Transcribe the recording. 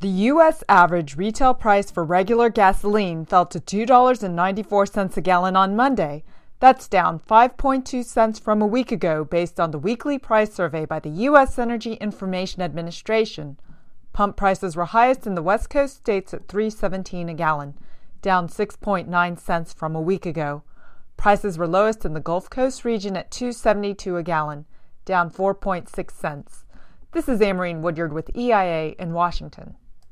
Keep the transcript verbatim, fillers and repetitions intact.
The U S average retail price for regular gasoline fell to two dollars and ninety-four cents a gallon on Monday. That's down five point two cents from a week ago based on the weekly price survey by the U S Energy Information Administration. Pump prices were highest in the West Coast states at three dollars and seventeen cents a gallon, down six point nine cents from a week ago. Prices were lowest in the Gulf Coast region at two dollars and seventy-two cents a gallon, down four point six cents. This is Amarine Woodyard with E I A in Washington.